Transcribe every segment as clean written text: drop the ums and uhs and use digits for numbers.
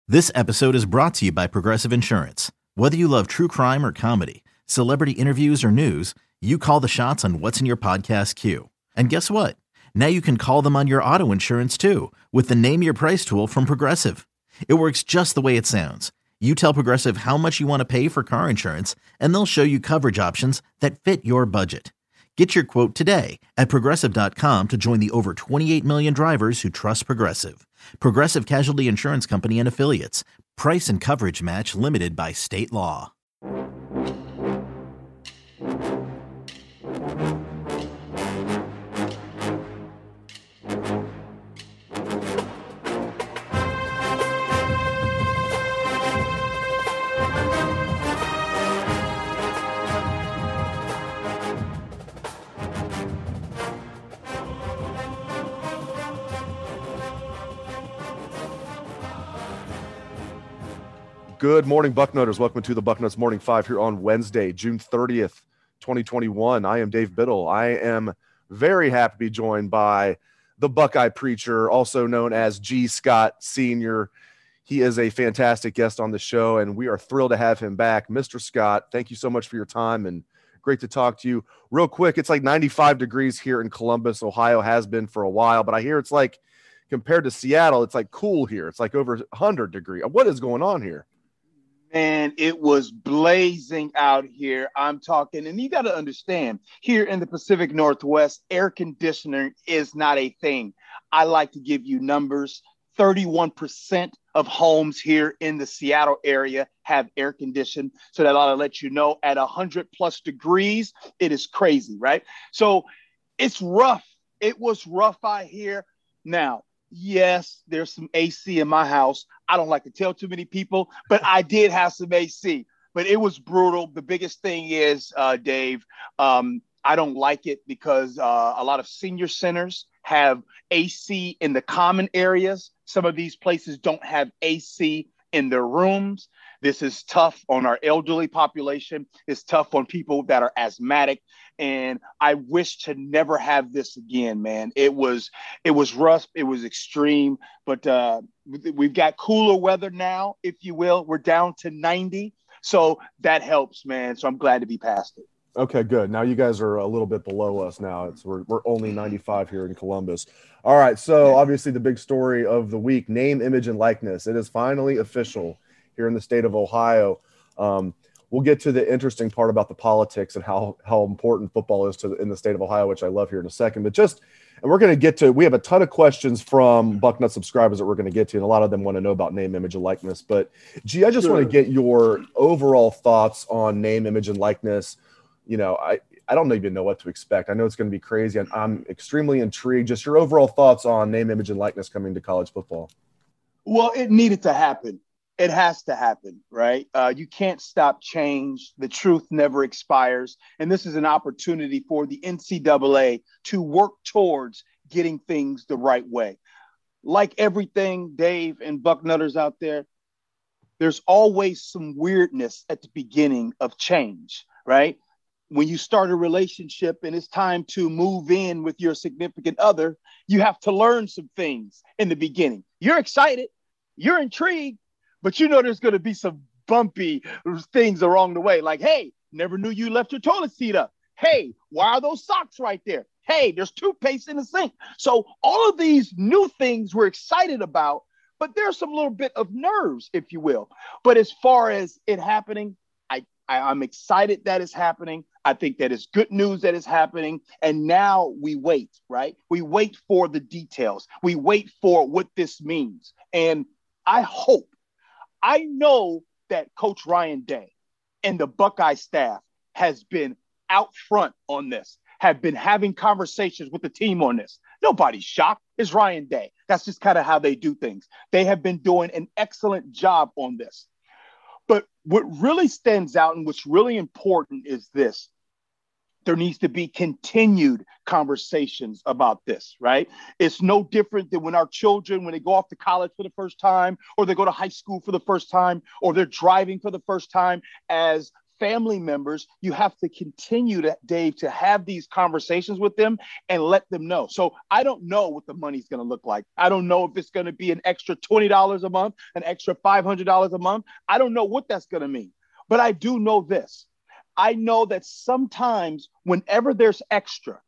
This episode is brought to you by Progressive Insurance. Whether you love true crime or comedy, celebrity interviews or news, you call the shots on what's in your podcast queue. And guess what? Now you can call them on your auto insurance too with the Name Your Price tool from Progressive. It works just the way it sounds. You tell Progressive how much you want to pay for car insurance, and they'll show you coverage options that fit your budget. Get your quote today at Progressive.com to join the over 28 million drivers who trust Progressive. Progressive Casualty Insurance Company and Affiliates. Price and coverage match limited by state law. Good morning, Bucknutters. Welcome to the Bucknuts Morning Five here on Wednesday, June 30th, 2021. I am Dave Biddle. I am very happy to be joined by the Buckeye Preacher, also known as G. Scott Sr. He is a fantastic guest on the show, and we are thrilled to have him back. Mr. Scott, thank you so much for your time, and great to talk to you. Real quick, it's like 95 degrees here in Columbus, Ohio, has been for a while, but I hear it's like, compared to Seattle, it's like cool here. It's like over 100 degrees. What is going on here? Man, it was blazing out here. I'm talking, and you got to understand, here in the Pacific Northwest, air conditioning is not a thing. I like to give you numbers. 31% of homes here in the Seattle area have air conditioning. So that ought to let you know at 100 plus degrees, it is crazy, right? So it's rough. It was rough out here. Now, yes, there's some AC in my house. I don't like to tell too many people, but I did have some AC. But it was brutal. The biggest thing is, Dave, I don't like it because a lot of senior centers have AC in the common areas. Some of these places don't have AC in their rooms. This is tough on our elderly population. It's tough on people that are asthmatic. And I wish to never have this again, man. It was rough. It was extreme. But we've got cooler weather now, if you will. We're down to 90. So that helps, man. So I'm glad to be past it. Okay, good. Now you guys are a little bit below us now. We're only 95 here in Columbus. All right, so obviously the big story of the week, name, image, and likeness. It is finally official here in the state of Ohio. We'll get to the interesting part about the politics and how important football is in the state of Ohio, which I love here in a second. But and we're going to get to – we have a ton of questions from Bucknut subscribers that we're going to get to, and a lot of them want to know about name, image, and likeness. But, G, I just want to get your overall thoughts on name, image, and likeness. You know, I don't even know what to expect. I know it's going to be crazy, and I'm extremely intrigued. Just your overall thoughts on name, image, and likeness coming to college football. Well, it needed to happen. It has to happen, right? You can't stop change. The truth never expires. And this is an opportunity for the NCAA to work towards getting things the right way. Like everything, Dave and Bucknutters out there, there's always some weirdness at the beginning of change, right? When you start a relationship and it's time to move in with your significant other, you have to learn some things in the beginning. You're excited, you're intrigued, but you know there's going to be some bumpy things along the way. Like, hey, never knew you left your toilet seat up. Hey, why are those socks right there? Hey, there's toothpaste in the sink. So all of these new things we're excited about, but there's some little bit of nerves, if you will. But as far as it happening, I'm excited that it's happening. I think that it's good news that it's happening. And now we wait, right? We wait for the details. We wait for what this means. And I know that Coach Ryan Day and the Buckeye staff has been out front on this, have been having conversations with the team on this. Nobody's shocked. It's Ryan Day. That's just kind of how they do things. They have been doing an excellent job on this. But what really stands out and what's really important is this. There needs to be continued conversations about this, right? It's no different than when our children, when they go off to college for the first time, or they go to high school for the first time, or they're driving for the first time. As family members, you have to continue to, Dave, to have these conversations with them and let them know. So I don't know what the money's going to look like. I don't know if it's going to be an extra $20 a month, an extra $500 a month. I don't know what that's going to mean. But I do know this. I know that sometimes whenever there's extra,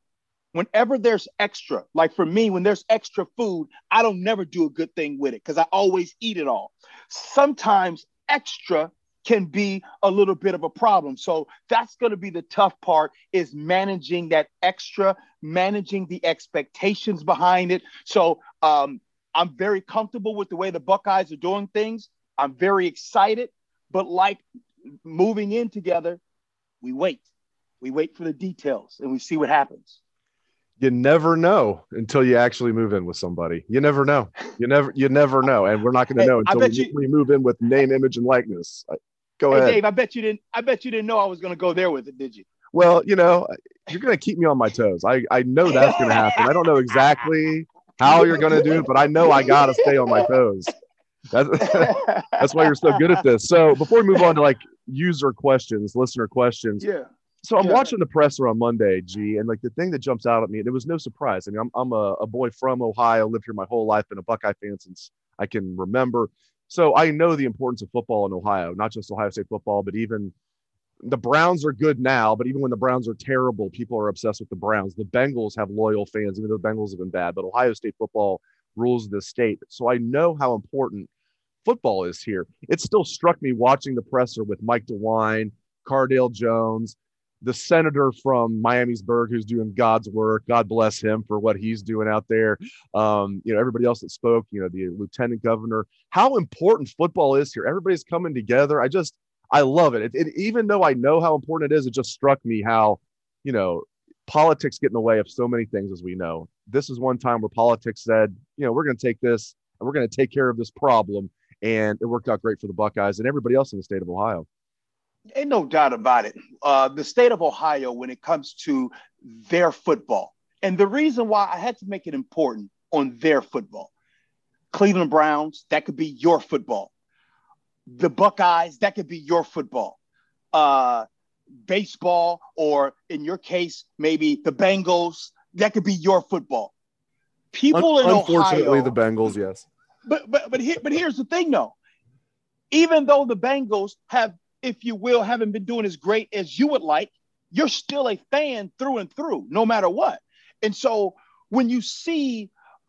like for me, when there's extra food, I don't never do a good thing with it because I always eat it all. Sometimes extra can be a little bit of a problem. So that's going to be the tough part, is managing that extra, managing the expectations behind it. So I'm very comfortable with the way the Buckeyes are doing things. I'm very excited, but like moving in together, we wait for the details and we see what happens. You never know until you actually move in with somebody. You never know. You never know. And we're not going to know until we move in with name, image, and likeness. Go ahead. Dave, I bet you didn't know I was going to go there with it, did you? Well, you're going to keep me on my toes. I know that's going to happen. I don't know exactly how you're going to do it, but I know I got to stay on my toes. That's why you're so good at this. So before we move on to like user questions, listener questions. Yeah. So I'm watching the presser on Monday, G, and like the thing that jumps out at me, there was no surprise. I mean, I'm a boy from Ohio, lived here my whole life, been a Buckeye fan since I can remember. So I know the importance of football in Ohio, not just Ohio State football, but even the Browns are good now, but even when the Browns are terrible, people are obsessed with the Browns. The Bengals have loyal fans, even though the Bengals have been bad, but Ohio State football rules the state. So I know how important football is here. It still struck me watching the presser with Mike DeWine, Cardale Jones, the senator from Miamisburg who's doing God's work. God bless him for what he's doing out there. Everybody else that spoke, the lieutenant governor, how important football is here. Everybody's coming together. I love it. It. Even though I know how important it is, it just struck me how, politics get in the way of so many things, as we know. This is one time where politics said, we're going to take this and we're going to take care of this problem. And it worked out great for the Buckeyes and everybody else in the state of Ohio. Ain't no doubt about it. The state of Ohio, when it comes to their football, and the reason why I had to make it important on their football, Cleveland Browns, that could be your football. The Buckeyes, that could be your football. Baseball, or in your case, maybe the Bengals, that could be your football. People in unfortunately, Ohio, the Bengals, yes. But here's the thing, though. Even though the Bengals have, if you will, haven't been doing as great as you would like, you're still a fan through and through, no matter what. And so when you see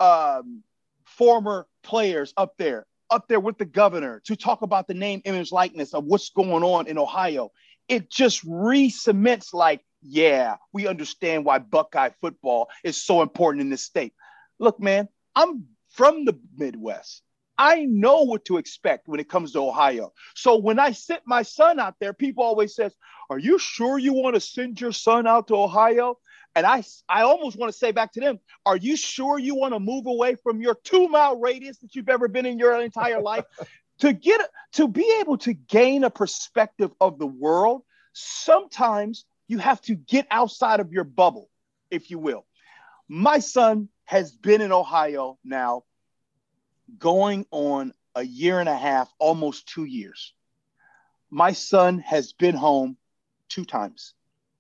former players up there with the governor to talk about the name, image, likeness of what's going on in Ohio, it just re-cements like, yeah, we understand why Buckeye football is so important in this state. Look, man, I'm from the Midwest. I know what to expect when it comes to Ohio. So when I sent my son out there, people always says, are you sure you want to send your son out to Ohio? And I almost want to say back to them, are you sure you want to move away from your 2-mile radius that you've ever been in your entire life? To be able to gain a perspective of the world, sometimes you have to get outside of your bubble, if you will. My son has been in Ohio now going on a year and a half, almost 2 years. My son has been home 2 times.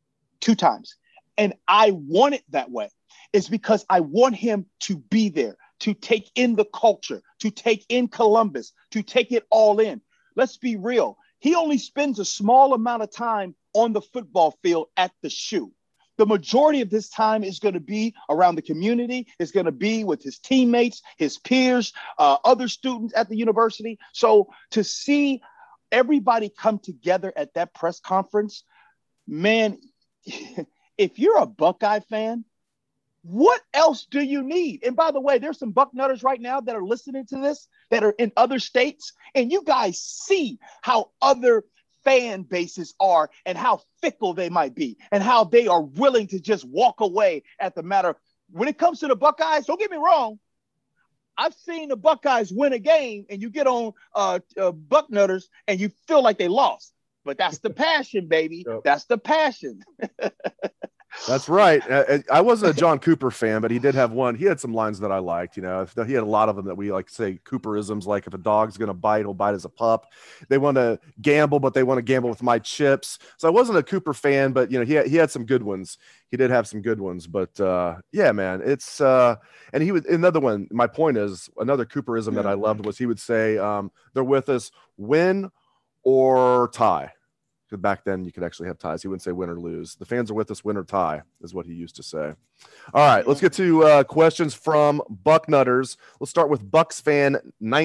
And I want it that way. It's because I want him to be there, to take in the culture, to take in Columbus, to take it all in. Let's be real. He only spends a small amount of time on the football field at the shoe. The majority of this time is going to be around the community. It's going to be with his teammates, his peers, other students at the university. So to see everybody come together at that press conference, man, if you're a Buckeye fan, what else do you need? And by the way, there's some Bucknutters right now that are listening to this that are in other states, and you guys see how other fan bases are and how fickle they might be and how they are willing to just walk away at the matter. When it comes to the Buckeyes, don't get me wrong, I've seen the Buckeyes win a game and you get on Bucknutters and you feel like they lost. But that's the passion, baby. Yep. That's the passion. That's right. I wasn't a John Cooper fan, but he did have one. He had some lines that I liked. He had a lot of them that we like to say Cooperisms, like if a dog's going to bite, he'll bite as a pup. They want to gamble, but they want to gamble with my chips. So I wasn't a Cooper fan, but he had some good ones. He did have some good ones, but yeah, man, it's and he would another one. My point is another Cooperism that I loved was he would say, "They're with us, win or tie." Back then you could actually have ties. He wouldn't say win or lose. The fans are with us, win or tie is what he used to say. All right, let's get to questions from Bucknutters. Let's start with Bucks fan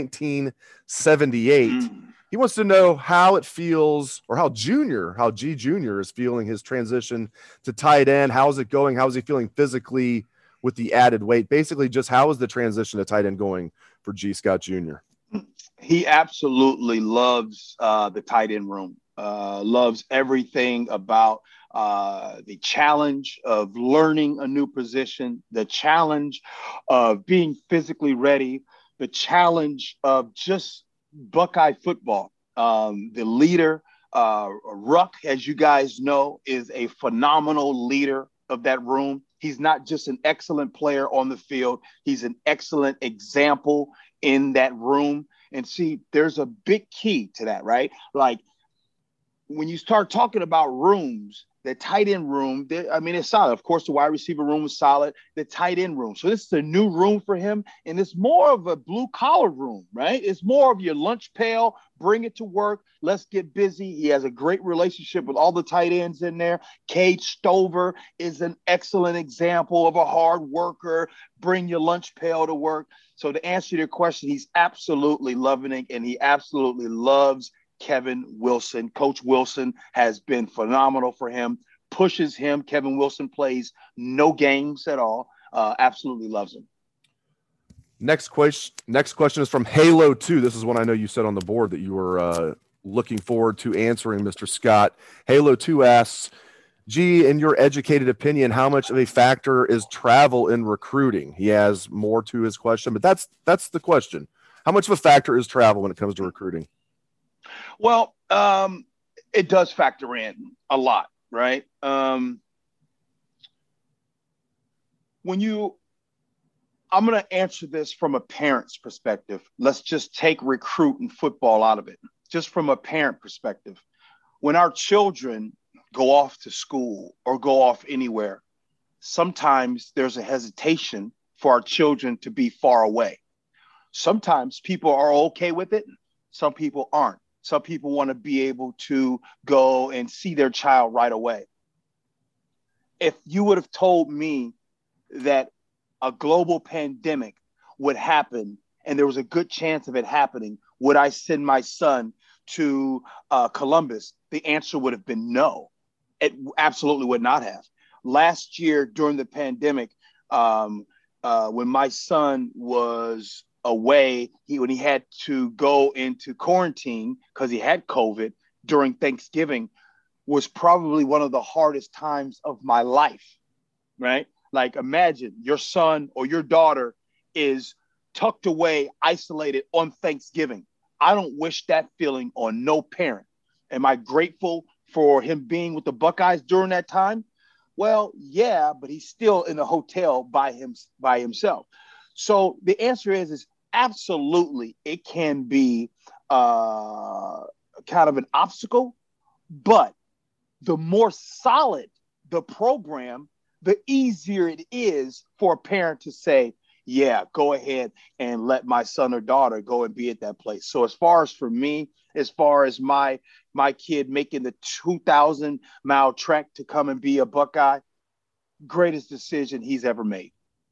1978. He wants to know how it feels, or how G Junior is feeling his transition to tight end. How's it going? How is he feeling physically with the added weight? Basically, just how is the transition to tight end going for G Scott Jr.? He absolutely loves the tight end room. Loves everything about the challenge of learning a new position, the challenge of being physically ready, the challenge of just Buckeye football. The leader, Ruck, as you guys know, is a phenomenal leader of that room. He's not just an excellent player on the field. He's an excellent example in that room. And see, there's a big key to that, right? Like, when you start talking about rooms, the tight end room, it's solid. Of course, the wide receiver room is solid. The tight end room. So this is a new room for him. And it's more of a blue collar room, right? It's more of your lunch pail. Bring it to work. Let's get busy. He has a great relationship with all the tight ends in there. Cade Stover is an excellent example of a hard worker. Bring your lunch pail to work. So to answer your question, he's absolutely loving it. And he absolutely loves Kevin Wilson. Coach Wilson has been phenomenal for him, pushes him. Kevin Wilson plays no games at all. Absolutely loves him. Next question is from Halo 2. This is one I know you said on the board that you were looking forward to answering, Mr. Scott. Halo 2 asks, G, in your educated opinion, how much of a factor is travel in recruiting? He has more to his question, but that's the question. How much of a factor is travel when it comes to recruiting? Well, it does factor in a lot, right? I'm going to answer this from a parent's perspective. Let's just take recruit and football out of it. Just from a parent perspective, when our children go off to school or go off anywhere, sometimes there's a hesitation for our children to be far away. Sometimes people are okay with it. Some people aren't. Some people want to be able to go and see their child right away. If you would have told me that a global pandemic would happen and there was a good chance of it happening, would I send my son to Columbus? The answer would have been no. It absolutely would not have. Last year during the pandemic, when my son was away, when he had to go into quarantine because he had COVID during Thanksgiving, was probably one of the hardest times of my life, right? Like, imagine your son or your daughter is tucked away, isolated on Thanksgiving. I don't wish that feeling on no parent. Am I grateful for him being with the Buckeyes during that time? Well, yeah, but he's still in a hotel by himself. So the answer is absolutely it can be kind of an obstacle, but the more solid the program, the easier it is for a parent to say, yeah, go ahead and let my son or daughter go and be at that place. So as far as for me, as far as my kid making the 2,000-mile trek to come and be a Buckeye, greatest decision he's ever made.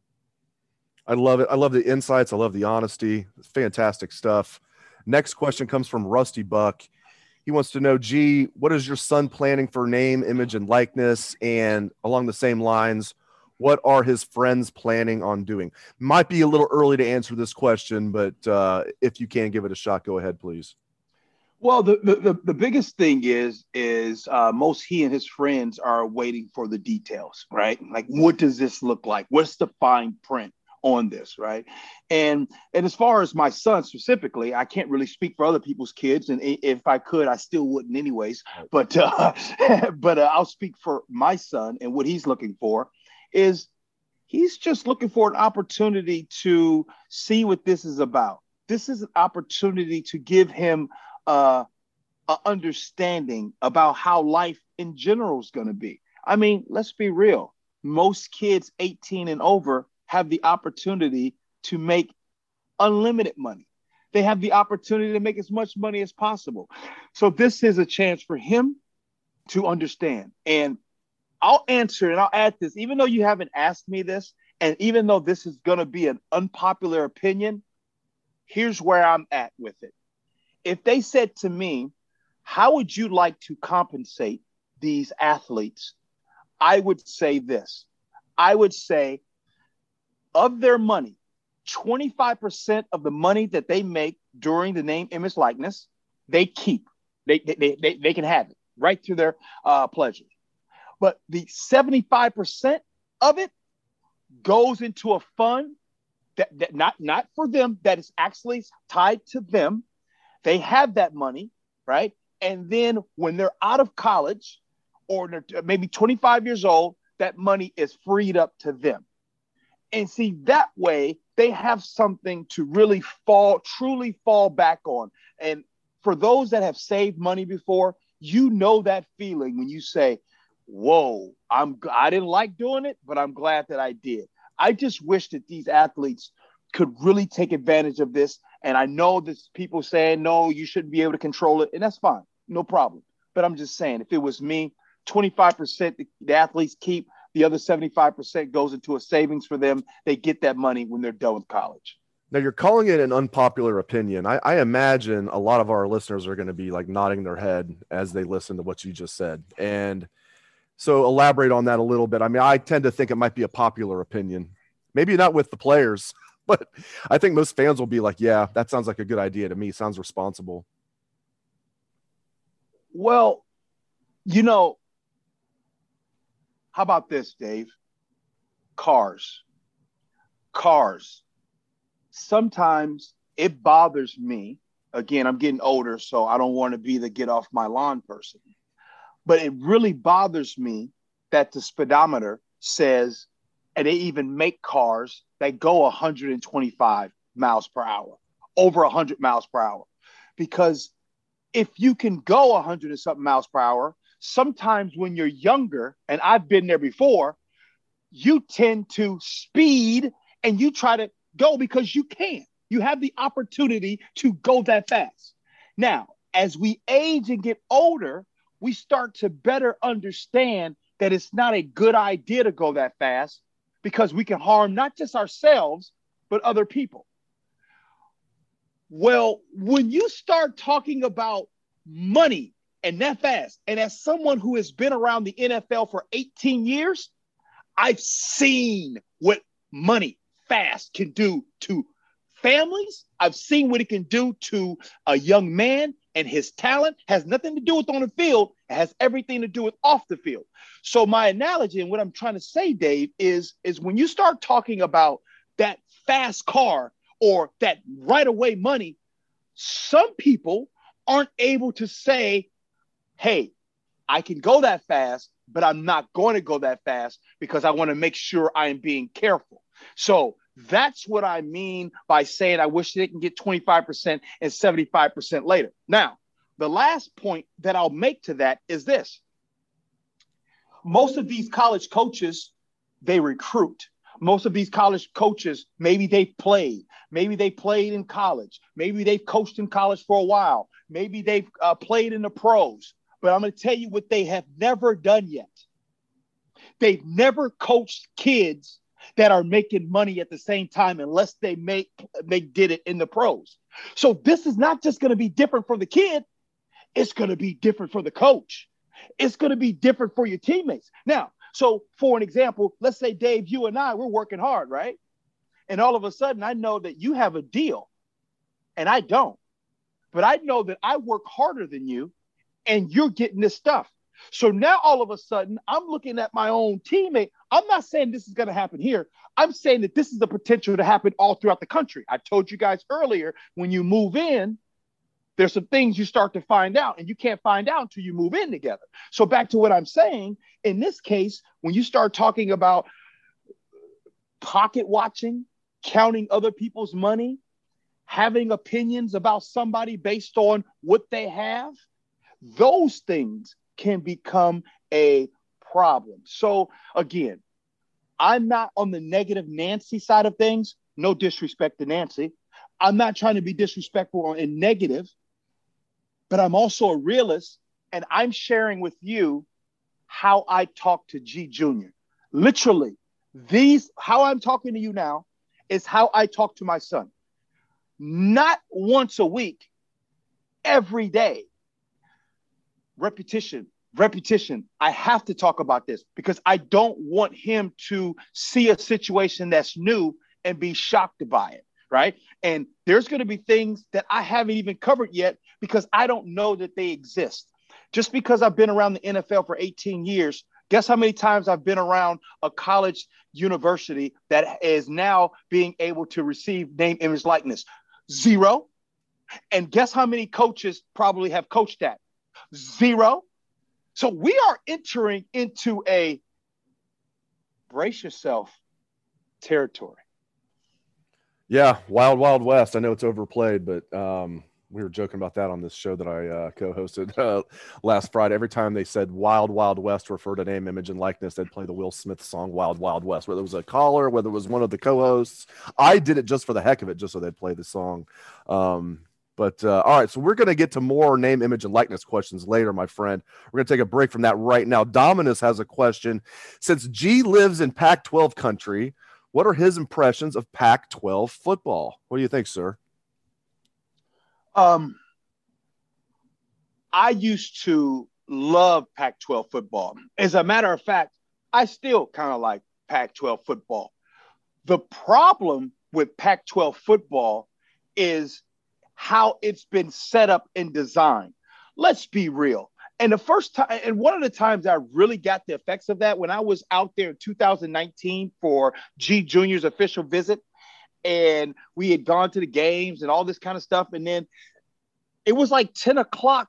I love it. I love the insights. I love the honesty. It's fantastic stuff. Next question comes from Rusty Buck. He wants to know, G, what is your son planning for name, image, and likeness? And along the same lines, what are his friends planning on doing? Might be a little early to answer this question, but if you can give it a shot, go ahead, please. Well, the biggest thing is most he and his friends are waiting for the details, right? Like, what does this look like? What's the fine print? on this, right? And as far as my son specifically, I can't really speak for other people's kids, and if I could, I still wouldn't anyways. But I'll speak for my son, and what he's looking for is he's just looking for an opportunity to see what this is about. This is an opportunity to give him an understanding about how life in general is going to be. I mean, let's be real. Most kids 18 and over have the opportunity to make unlimited money. They have the opportunity to make as much money as possible. So this is a chance for him to understand. And I'll answer and I'll add this, even though you haven't asked me this, and even though this is going to be an unpopular opinion, here's where I'm at with it. If they said to me, how would you like to compensate these athletes? I would say this. I would say of their money, 25% of the money that they make during the name, image, likeness, they keep. They can have it right to their pleasure. But the 75% of it goes into a fund that not for them, that is actually tied to them. They have that money, right? And then when they're out of college or they're maybe 25 years old, that money is freed up to them. And see, that way they have something to really truly fall back on. And for those that have saved money before, you know that feeling when you say, whoa, I didn't like doing it, but I'm glad that I did. I just wish that these athletes could really take advantage of this. And I know there's people saying, no, you shouldn't be able to control it. And that's fine. No problem. But I'm just saying, if it was me, 25% the athletes keep, the other 75% goes into a savings for them. They get that money when they're done with college. Now, you're calling it an unpopular opinion. I imagine a lot of our listeners are going to be like nodding their head as they listen to what you just said. And so elaborate on that a little bit. I mean, I tend to think it might be a popular opinion, maybe not with the players, but I think most fans will be like, yeah, that sounds like a good idea to me. Sounds responsible. Well, you know, how about this, Dave? Cars. Sometimes it bothers me. Again, I'm getting older, so I don't want to be the get off my lawn person. But it really bothers me that the speedometer says, and they even make cars that go 125 miles per hour, over 100 miles per hour. Because if you can go 100 and something miles per hour, sometimes when you're younger, and I've been there before, you tend to speed and you try to go because you can. You have the opportunity to go that fast. Now, as we age and get older, we start to better understand that it's not a good idea to go that fast because we can harm not just ourselves, but other people. Well, when you start talking about money and that fast, and as someone who has been around the NFL for 18 years, I've seen what money fast can do to families. I've seen what it can do to a young man, and his talent has nothing to do with on the field. It has everything to do with off the field. So my analogy and what I'm trying to say, Dave, is when you start talking about that fast car or that right away money, some people aren't able to say, hey, I can go that fast, but I'm not going to go that fast because I want to make sure I am being careful. So that's what I mean by saying I wish they can get 25% and 75% later. Now, the last point that I'll make to that is this. Most of these college coaches, they recruit. Most of these college coaches, maybe they've played. Maybe they played in college. Maybe they've coached in college for a while. Maybe they've played in the pros. But I'm going to tell you what they have never done yet. They've never coached kids that are making money at the same time unless they did it in the pros. So this is not just going to be different for the kid. It's going to be different for the coach. It's going to be different for your teammates. Now, so for an example, let's say, Dave, you and I, we're working hard, right? And all of a sudden I know that you have a deal and I don't. But I know that I work harder than you and you're getting this stuff. So now all of a sudden, I'm looking at my own teammate. I'm not saying this is going to happen here. I'm saying that this is the potential to happen all throughout the country. I told you guys earlier, when you move in, there's some things you start to find out, and you can't find out until you move in together. So back to what I'm saying, in this case, when you start talking about pocket watching, counting other people's money, having opinions about somebody based on what they have, those things can become a problem. So again, I'm not on the negative Nancy side of things. No disrespect to Nancy. I'm not trying to be disrespectful and negative, but I'm also a realist, and I'm sharing with you how I talk to G Jr. Literally, how I'm talking to you now is how I talk to my son. Not once a week, every day. Repetition. I have to talk about this because I don't want him to see a situation that's new and be shocked by it, right? And there's going to be things that I haven't even covered yet because I don't know that they exist. Just because I've been around the NFL for 18 years, guess how many times I've been around a college university that is now being able to receive name, image, likeness? 0. And guess how many coaches probably have coached that? 0. So we are entering into a brace yourself territory. Yeah, Wild Wild West. I know it's overplayed, but we were joking about that on this show that I co-hosted last Friday. Every time they said Wild Wild West, refer to name, image, and likeness, they'd play the Will Smith song Wild Wild West, whether it was a caller, whether it was one of the co-hosts. I did it just for the heck of it, just so they'd play the song. But all right, so we're going to get to more name, image, and likeness questions later, my friend. We're going to take a break from that right now. Dominus has a question. Since G lives in Pac-12 country, what are his impressions of Pac-12 football? What do you think, sir? I used to love Pac-12 football. As a matter of fact, I still kind of like Pac-12 football. The problem with Pac-12 football is how it's been set up and designed. Let's be real. And the first time, and one of the times I really got the effects of that when I was out there in 2019 for G Junior's official visit, and we had gone to the games and all this kind of stuff. And then it was like 10 o'clock,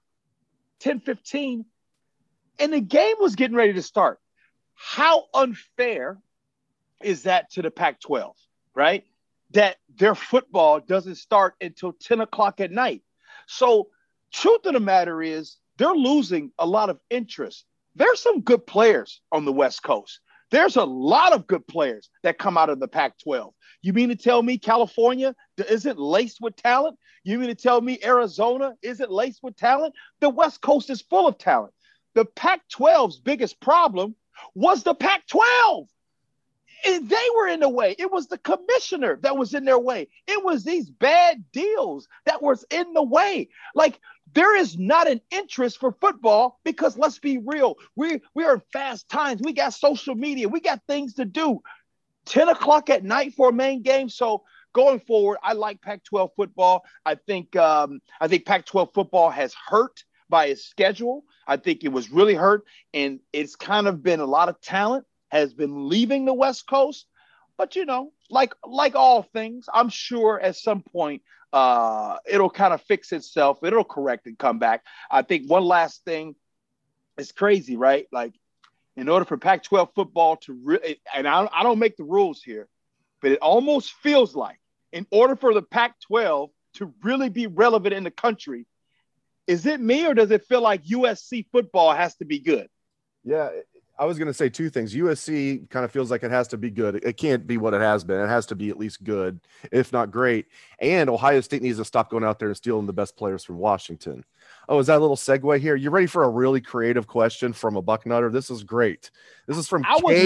10:15, and the game was getting ready to start. How unfair is that to the Pac-12, right? That their football doesn't start until 10 o'clock at night. So truth of the matter is they're losing a lot of interest. There's some good players on the West Coast. There's a lot of good players that come out of the Pac-12. You mean to tell me California isn't laced with talent? You mean to tell me Arizona isn't laced with talent? The West Coast is full of talent. The Pac-12's biggest problem was the Pac-12. And they were in the way. It was the commissioner that was in their way. It was these bad deals that was in the way. Like, there is not an interest for football because let's be real. We are in fast times. We got social media. We got things to do. 10 o'clock at night for a main game. So going forward, I like Pac-12 football. I think Pac-12 football has hurt by its schedule. I think it was really hurt, and it's kind of been a lot of talent has been leaving the West Coast. But, you know, like all things, I'm sure at some point it'll kind of fix itself. It'll correct and come back. I think one last thing is crazy, right? Like, in order for Pac-12 football to really – and I don't make the rules here, but it almost feels like in order for the Pac-12 to really be relevant in the country, is it me or does it feel like USC football has to be good? Yeah, I was going to say two things. USC kind of feels like it has to be good. It can't be what it has been. It has to be at least good, if not great. And Ohio State needs to stop going out there and stealing the best players from Washington. Oh, is that a little segue here? You ready for a really creative question from a Bucknutter? This is great. This is from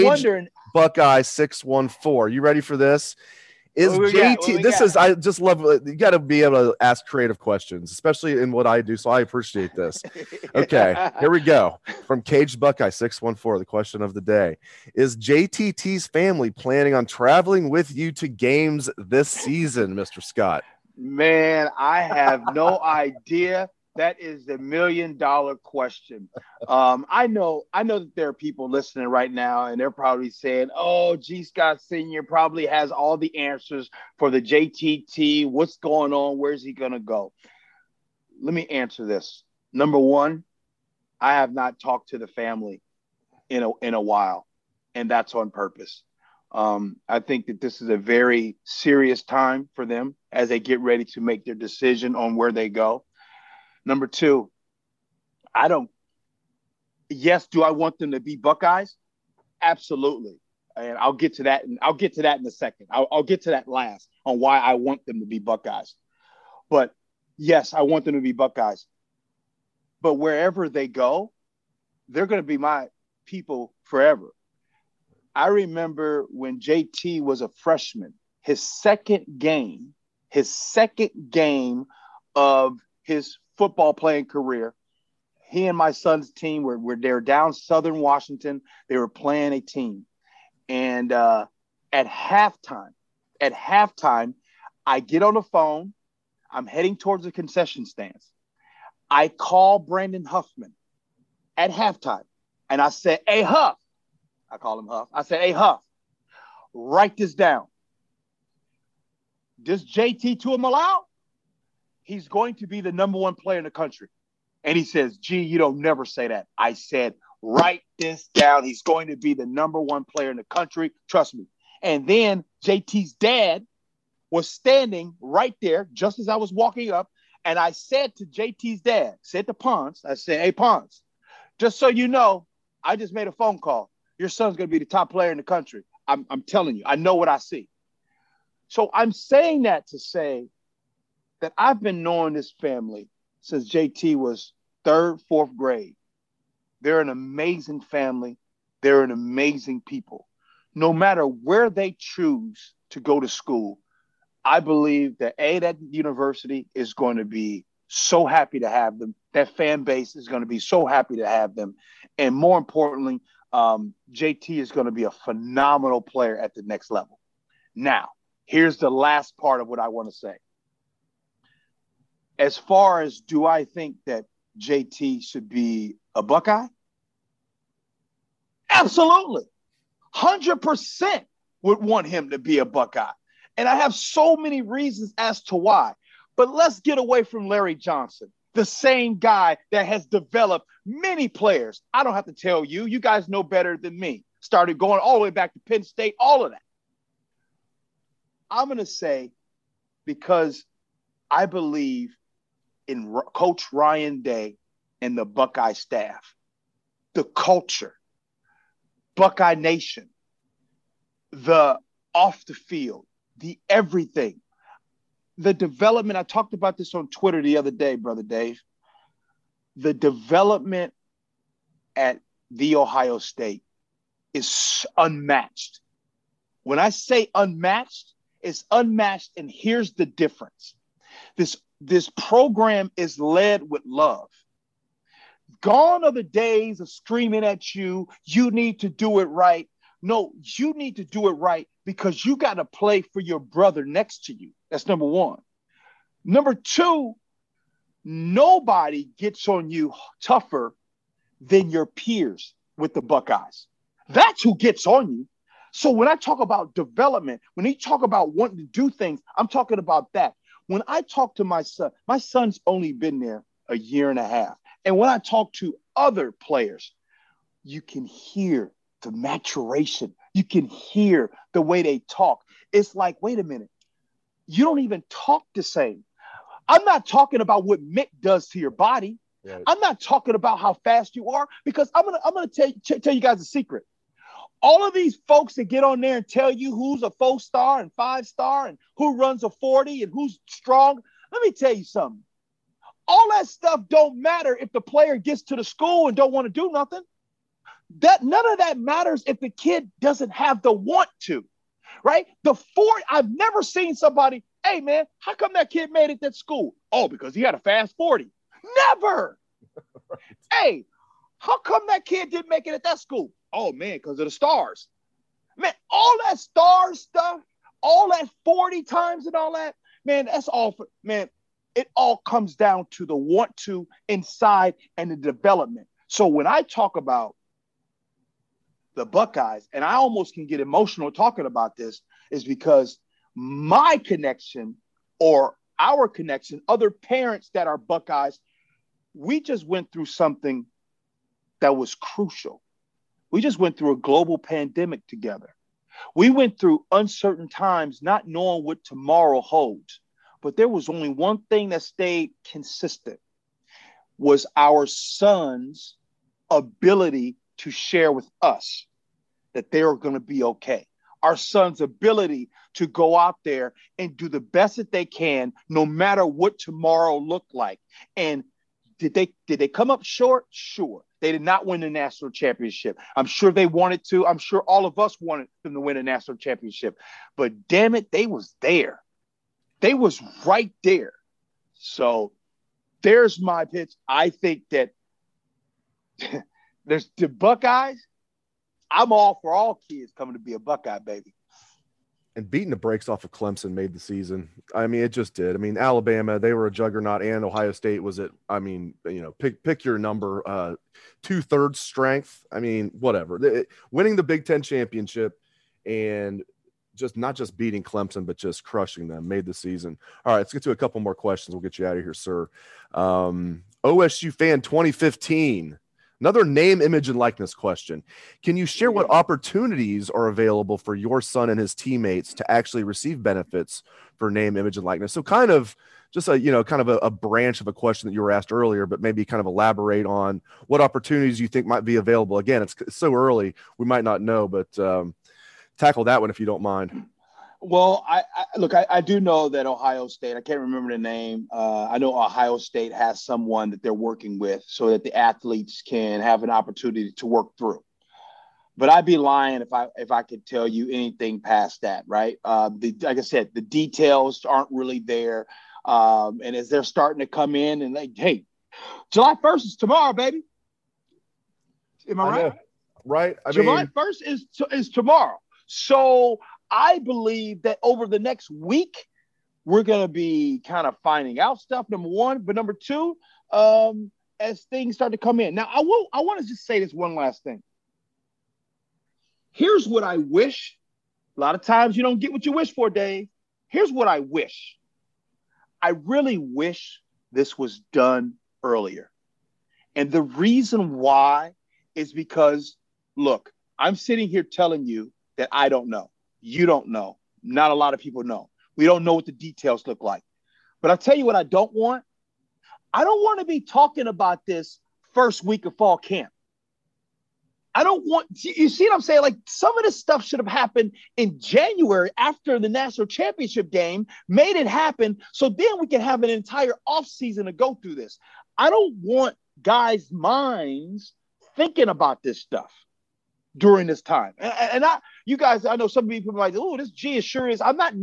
Buckeye 614. You ready for this? I just love, you got to be able to ask creative questions, especially in what I do. So I appreciate this. Okay, here we go. From Caged Buckeye 614, the question of the day. Is JTT's family planning on traveling with you to games this season, Mr. Scott? Man, I have no idea. That is the $1,000,000 question. I know that there are people listening right now, and they're probably saying, "Oh, G. Scott Sr. probably has all the answers for the JTT. What's going on? Where's he gonna go?" Let me answer this. Number one, I have not talked to the family in a while, and that's on purpose. I think that this is a very serious time for them as they get ready to make their decision on where they go. Number two, yes, do I want them to be Buckeyes? Absolutely. And I'll get to that. And I'll get to that in a second. I'll get to that last on why I want them to be Buckeyes. But yes, I want them to be Buckeyes. But wherever they go, they're going to be my people forever. I remember when JT was a freshman, his second game of his football playing career, he and my son's team were down Southern Washington. They were playing a team. And at halftime, I get on the phone. I'm heading towards the concession stands. I call Brandon Huffman at halftime. And I said, "Hey, Huff." I call him Huff. I said, "Hey, Huff, write this down. This JT Tuimoloau, he's going to be the number one player in the country." And he says, "Gee, you don't never say that." I said, "Write this down. He's going to be the number one player in the country. Trust me." And then JT's dad was standing right there just as I was walking up. And I said to JT's dad, said to Ponce, I said, "Hey, Ponce, just so you know, I just made a phone call. Your son's going to be the top player in the country. I'm telling you, I know what I see." So I'm saying that to say that I've been knowing this family since JT was third, fourth grade. They're an amazing family. They're an amazing people. No matter where they choose to go to school, I believe that that university is going to be so happy to have them. That fan base is going to be so happy to have them. And more importantly, JT is going to be a phenomenal player at the next level. Now, here's the last part of what I want to say. As far as do I think that JT should be a Buckeye? Absolutely. 100% would want him to be a Buckeye. And I have so many reasons as to why. But let's get away from Larry Johnson, the same guy that has developed many players. I don't have to tell you. You guys know better than me. Started going all the way back to Penn State, all of that. I'm going to say, because I believe in Coach Ryan Day and the Buckeye staff, the culture, Buckeye Nation, the off the field, the everything, the development. I talked about this on Twitter the other day, Brother Dave. The development at The Ohio State is unmatched. When I say unmatched, it's unmatched, and here's the difference. This program is led with love. Gone are the days of screaming at you, "You need to do it right." No, you need to do it right because you got to play for your brother next to you. That's number one. Number two, nobody gets on you tougher than your peers with the Buckeyes. That's who gets on you. So when I talk about development, when you talk about wanting to do things, I'm talking about that. When I talk to my son's only been there a year and a half. And when I talk to other players, you can hear the maturation. You can hear the way they talk. It's like, wait a minute, you don't even talk the same. I'm not talking about what Mick does to your body. Right. I'm not talking about how fast you are, because I'm gonna tell you guys a secret. All of these folks that get on there and tell you who's a 4-star and 5-star and who runs a 40 and who's strong, let me tell you something. All that stuff don't matter if the player gets to the school and don't want to do nothing. None of that matters if the kid doesn't have the want to, right? I've never seen somebody, "Hey man, how come that kid made it at school?" "Oh, because he had a fast 40. Never. Right. "Hey, how come that kid didn't make it at that school?" "Oh man, because of the stars." Man, all that star stuff, all that 40 times and all that, man, that's all for, man, It all comes down to the want to inside and the development. So when I talk about the Buckeyes, and I almost can get emotional talking about this, is because my connection or our connection, other parents that are Buckeyes, we just went through something that was crucial. We just went through a global pandemic together. We went through uncertain times, not knowing what tomorrow holds. But there was only one thing that stayed consistent, was our sons' ability to share with us that they were going to be okay. Our sons' ability to go out there and do the best that they can, no matter what tomorrow looked like. And did they come up short? Sure. They did not win the national championship. I'm sure they wanted to. I'm sure all of us wanted them to win a national championship. But damn it, they was there. They was right there. So there's my pitch. I think that there's the Buckeyes. I'm all for all kids coming to be a Buckeye, baby. And beating the brakes off of Clemson made the season. I mean, it just did. I mean, Alabama, they were a juggernaut, and Ohio State was pick your number, 2/3 strength. I mean, whatever. Winning the Big Ten championship and just not just beating Clemson, but just crushing them made the season. All right, let's get to a couple more questions. We'll get you out of here, sir. OSU fan 2015. Another name, image, and likeness question. Can you share what opportunities are available for your son and his teammates to actually receive benefits for name, image, and likeness? So kind of just a branch of a question that you were asked earlier, but maybe kind of elaborate on what opportunities you think might be available. Again, it's so early, we might not know, but tackle that one if you don't mind. Well, I do know that Ohio State, I can't remember the name. I know Ohio State has someone that they're working with so that the athletes can have an opportunity to work through. But I'd be lying if I could tell you anything past that, right? Like I said, the details aren't really there. And as they're starting to come in and like, hey, July 1st is tomorrow, baby. Am I right? Right. July 1st is tomorrow. So I believe that over the next week, we're going to be kind of finding out stuff, number one. But number two, as things start to come in. Now, I want to just say this one last thing. Here's what I wish. A lot of times you don't get what you wish for, Dave. Here's what I wish. I really wish this was done earlier. And the reason why is because, look, I'm sitting here telling you that I don't know. You don't know. Not a lot of people know. We don't know what the details look like. But I'll tell you what I don't want. I don't want to be talking about this first week of fall camp. I don't want, you see what I'm saying? Like some of this stuff should have happened in January after the national championship game, made it happen. So then we can have an entire offseason to go through this. I don't want guys' minds thinking about this stuff during this time. And you guys, I know some people are like, oh, this G is sure is. I'm not,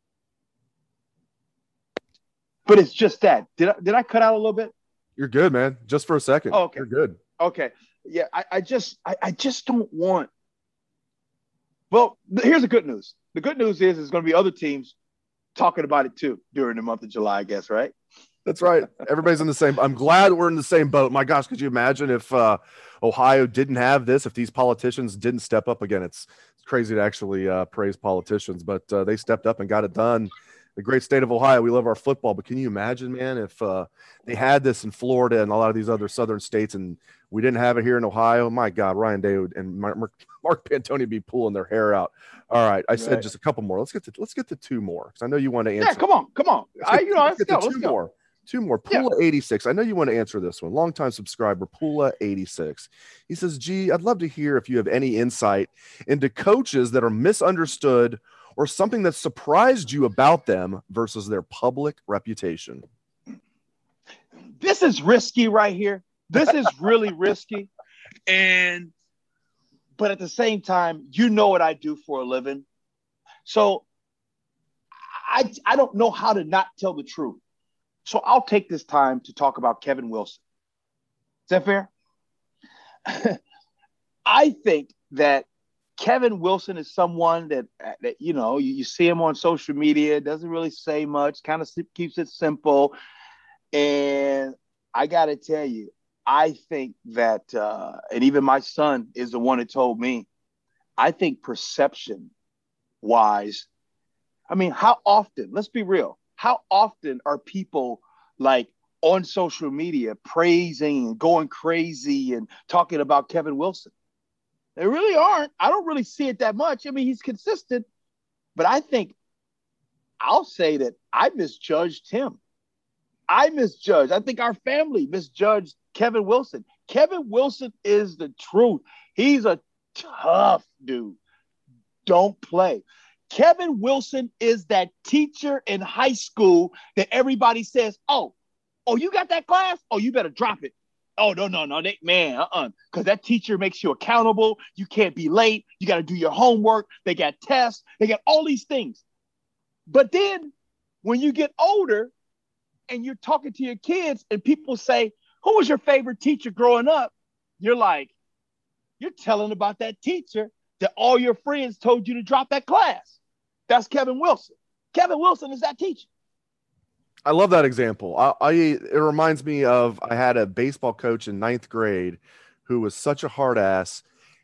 but it's just that. Did I cut out a little bit? You're good, man. Just for a second. Oh, okay. You're good. Okay. Yeah, I just don't want. Well, here's the good news. The good news is there's going to be other teams talking about it too during the month of July, I guess, right? That's right. Everybody's in the same. I'm glad we're in the same boat. My gosh, could you imagine if Ohio didn't have this, if these politicians didn't step up again? It's crazy to actually praise politicians, but they stepped up and got it done. The great state of Ohio, we love our football, but can you imagine, man, if they had this in Florida and a lot of these other southern states and we didn't have it here in Ohio? My God, Ryan Day and Mark Pantoni be pulling their hair out. All right, I said just a couple more. Let's get to two more because I know you want to answer. Yeah, come on. Let's go. Two more. Pula 86. I know you want to answer this one. Longtime subscriber, Pula 86. He says, G, I'd love to hear if you have any insight into coaches that are misunderstood or something that surprised you about them versus their public reputation. This is risky right here. This is really risky. But at the same time, you know what I do for a living. So I don't know how to not tell the truth. So I'll take this time to talk about Kevin Wilson. Is that fair? I think that Kevin Wilson is someone that you know, you see him on social media, doesn't really say much, kind of keeps it simple. And I got to tell you, I think that, and even my son is the one that told me, I think perception wise, I mean, how often, let's be real, how often are people like on social media praising and going crazy and talking about Kevin Wilson? They really aren't. I don't really see it that much. I mean, he's consistent, but I think I'll say that I misjudged him. I misjudged. I think our family misjudged Kevin Wilson. Kevin Wilson is the truth. He's a tough dude. Don't play. Kevin Wilson is that teacher in high school that everybody says, oh, you got that class? Oh, you better drop it. Oh, no, because that teacher makes you accountable. You can't be late. You got to do your homework. They got tests. They got all these things. But then when you get older and you're talking to your kids and people say, who was your favorite teacher growing up? You're like, you're telling about that teacher that all your friends told you to drop that class. That's Kevin Wilson. Kevin Wilson is that teacher. I love that example. It reminds me of, I had a baseball coach in 9th grade who was such a hard ass.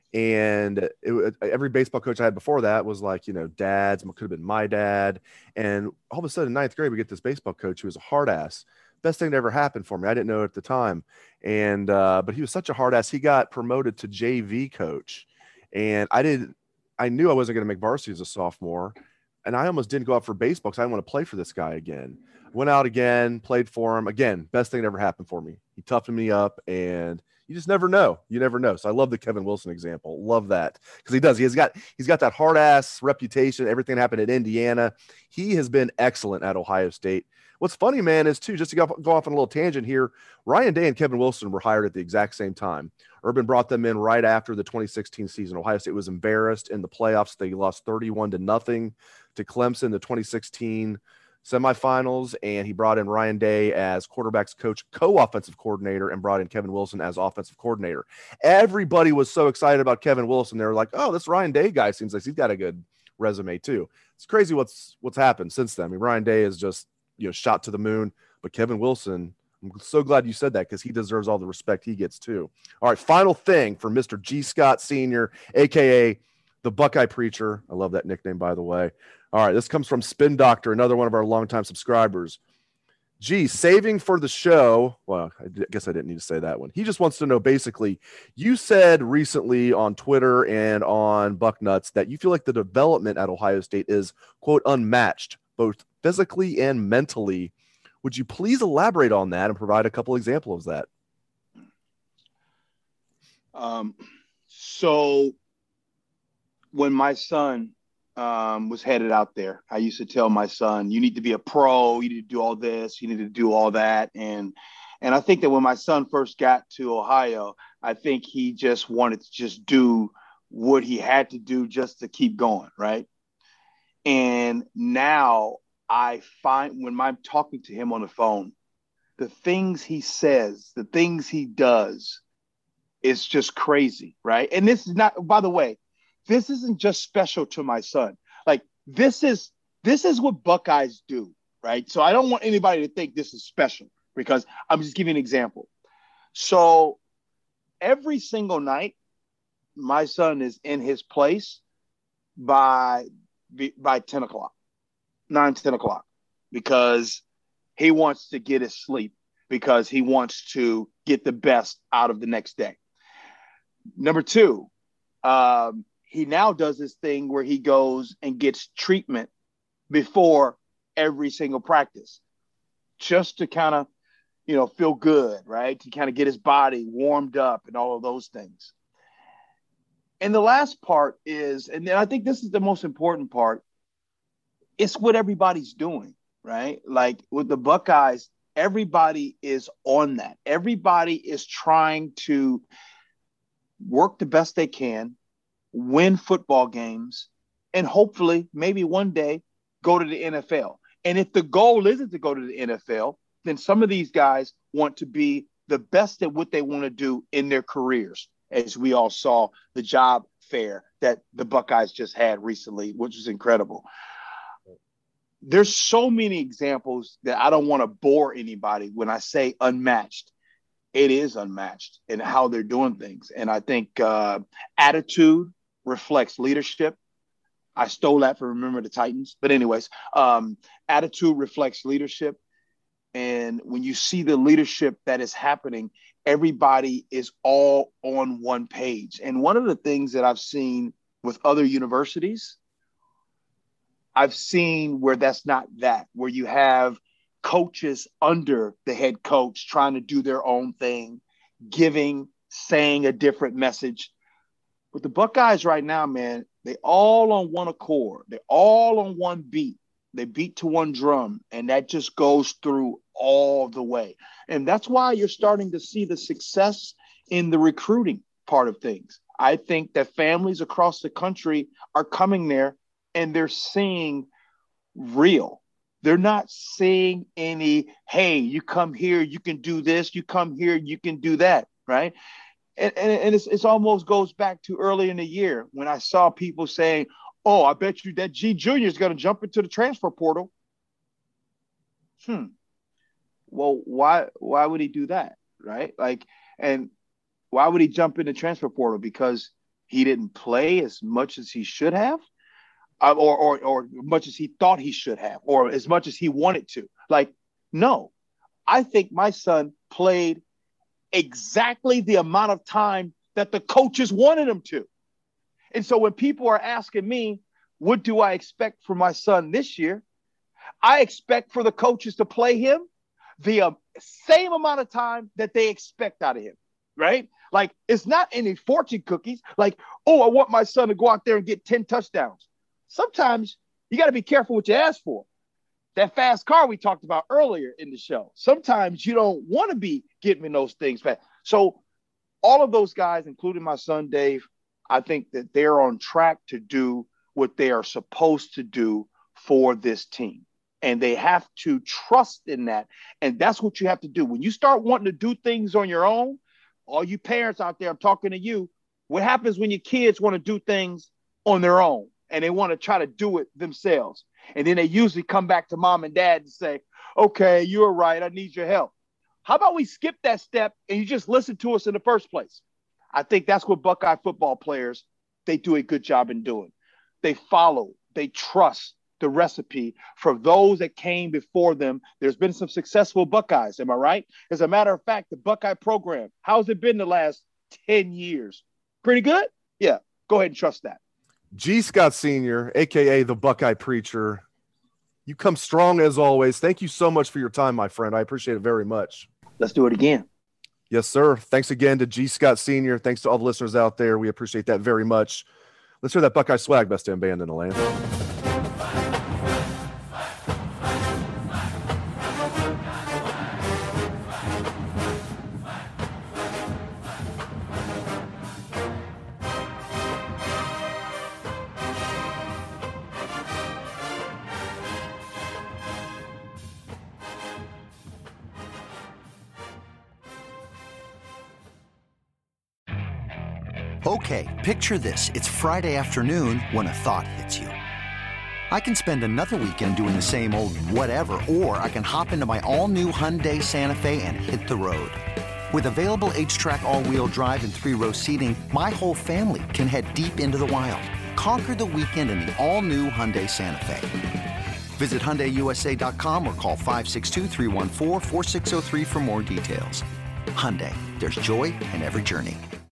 And every baseball coach I had before that was like, dads, could have been my dad. And all of a sudden in 9th grade, we get this baseball coach who was a hard ass. Best thing that ever happened for me. I didn't know it at the time. And, but he was such a hard ass. He got promoted to JV coach. And I knew I wasn't going to make varsity as a sophomore. And I almost didn't go out for baseball because I didn't want to play for this guy again. Went out again, played for him. Again, best thing that ever happened for me. He toughened me up, and you just never know. You never know. So I love the Kevin Wilson example. Love that, because he does. He's got that hard ass reputation. Everything happened at Indiana. He has been excellent at Ohio State. What's funny, man, is too, just to go off on a little tangent here, Ryan Day and Kevin Wilson were hired at the exact same time. Urban brought them in right after the 2016 season. Ohio State was embarrassed in the playoffs. They lost 31-0 to Clemson, the 2016 semifinals, and he brought in Ryan Day as quarterbacks coach, co-offensive coordinator, and brought in Kevin Wilson as offensive coordinator. Everybody was so excited about Kevin Wilson. They were like, oh, this Ryan Day guy seems like he's got a good resume too. It's crazy what's happened since then. I mean, Ryan Day is just, shot to the moon, but Kevin Wilson, I'm so glad you said that, because he deserves all the respect he gets too. All right, final thing for Mr. G. Scott Sr., a.k.a. the Buckeye Preacher. I love that nickname, by the way. All right, this comes from Spin Doctor, another one of our longtime subscribers. Gee, saving for the show. Well, I guess I didn't need to say that one. He just wants to know, basically, you said recently on Twitter and on Bucknuts that you feel like the development at Ohio State is, quote, unmatched, both physically and mentally. Would you please elaborate on that and provide a couple examples of that? So when my son was headed out there, I used to tell my son, you need to be a pro, you need to do all this, you need to do all that. And I think that when my son first got to Ohio, I think he just wanted to just do what he had to do just to keep going, right? And now I find when I'm talking to him on the phone, the things he says, the things he does, it's just crazy, right? And this is not, by the way, this isn't just special to my son. Like, this is what Buckeyes do, right? So I don't want anybody to think this is special, because I'm just giving an example. So every single night, my son is in his place by 10 o'clock, 10 o'clock, because he wants to get his sleep, because he wants to get the best out of the next day. Number two, he now does this thing where he goes and gets treatment before every single practice, just to kind of, feel good, right? To kind of get his body warmed up and all of those things. And the last part is, and I think this is the most important part, it's what everybody's doing, right? Like with the Buckeyes, everybody is on that. Everybody is trying to work the best they can, win football games, and hopefully maybe one day go to the NFL. And if the goal isn't to go to the NFL, then some of these guys want to be the best at what they want to do in their careers, as we all saw the job fair that the Buckeyes just had recently, which was incredible. there's so many examples that I don't want to bore anybody when I say unmatched. It is unmatched in how they're doing things. And I think attitude reflects leadership. I stole that from Remember the Titans. But anyways, attitude reflects leadership. And when you see the leadership that is happening, everybody is all on one page. And one of the things that I've seen with other universities, I've seen where that's not that, where you have coaches under the head coach trying to do their own thing, saying a different message. But the Buckeyes right now, man, they all on one accord. They're all on one beat. They beat to one drum, and that just goes through all the way. And that's why you're starting to see the success in the recruiting part of things. I think that families across the country are coming there and they're seeing real. They're not seeing any, hey, you come here, you can do this. You come here, you can do that, right? And it's almost goes back to early in the year when I saw people saying, oh, I bet you that G Junior is going to jump into the transfer portal. Well, why would he do that, right? And why would he jump in the transfer portal? Because he didn't play as much as he should have? Or much as he thought he should have, or as much as he wanted to. No, I think my son played exactly the amount of time that the coaches wanted him to. And so when people are asking me, what do I expect from my son this year? I expect for the coaches to play him the same amount of time that they expect out of him, right? It's not any fortune cookies. I want my son to go out there and get 10 touchdowns. Sometimes you got to be careful what you ask for. That fast car we talked about earlier in the show. Sometimes you don't want to be getting those things fast. So all of those guys, including my son, Dave, I think that they're on track to do what they are supposed to do for this team. And they have to trust in that. And that's what you have to do. When you start wanting to do things on your own, all you parents out there, I'm talking to you, what happens when your kids want to do things on their own? And they want to try to do it themselves. And then they usually come back to mom and dad and say, okay, you're right. I need your help. How about we skip that step and you just listen to us in the first place? I think that's what Buckeye football players, they do a good job in doing. They follow, they trust the recipe for those that came before them. There's been some successful Buckeyes. Am I right? As a matter of fact, the Buckeye program, how's it been the last 10 years? Pretty good? Yeah. Go ahead and trust that. G. Scott Sr., a.k.a. the Buckeye Preacher, you come strong as always. Thank you so much for your time, my friend. I appreciate it very much. Let's do it again. Yes, sir. Thanks again to G. Scott Sr. Thanks to all the listeners out there. We appreciate that very much. Let's hear that Buckeye swag, best damn band in the land. Okay, picture this. It's Friday afternoon when a thought hits you. I can spend another weekend doing the same old whatever, or I can hop into my all-new Hyundai Santa Fe and hit the road. With available H-Track all-wheel drive and 3-row seating, my whole family can head deep into the wild. Conquer the weekend in the all-new Hyundai Santa Fe. Visit HyundaiUSA.com or call 562-314-4603 for more details. Hyundai, there's joy in every journey.